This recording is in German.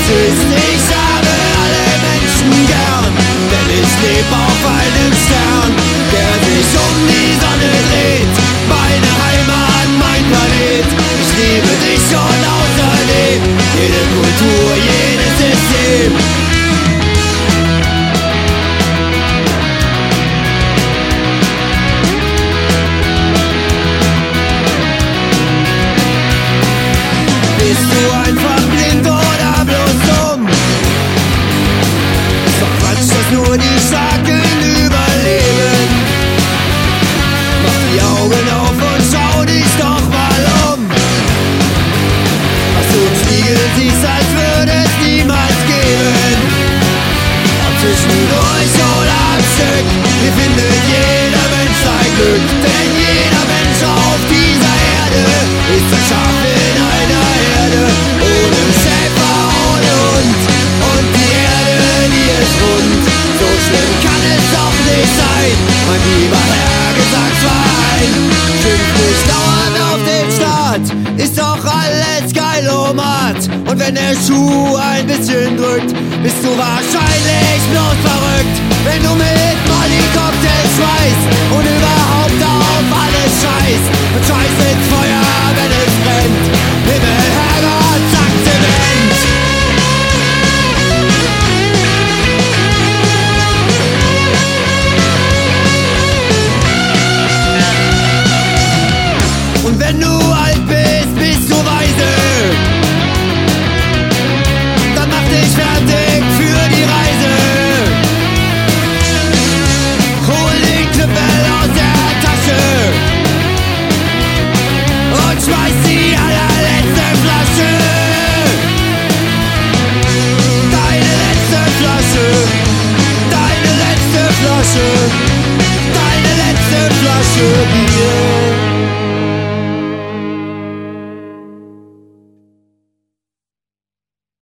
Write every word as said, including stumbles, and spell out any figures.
ist, ich habe alle Menschen gern, denn ich leb auf einem Stern, der sich um die Sonne dreht. Meine Heimat, mein Planet, ich liebe dich und außerdem jede Kultur, jedes System. Bist du einfach blind oder bloß dumm? Ist doch Quatsch, dass nur die Starken überleben. Mach die Augen auf und schau dich doch mal um. Was du im Spiegel siehst, als würde es niemals geben. Ob zwischendurch oder am Stück, hier findet jeder Mensch sein Glück. Denn jeder Mensch auf dieser Erde ist ein Schaf in einer Herde, ohne Schäfer, ohne Hund. Und die Erde, die ist rund. So schlimm kann es doch nicht sein, mein lieber Herr Gesangsverein. Schimpf nicht dauernd auf den Staat, ist doch alles Geilomat. Und wenn der Schuh ein bisschen drückt, bist du wahrscheinlich bloß verrückt. Wenn du mit Molly Cocktails schmeißt und überhaupt auf alles scheißt und scheiß ins Feuer, wenn es brennt. Himmel, Herrgott,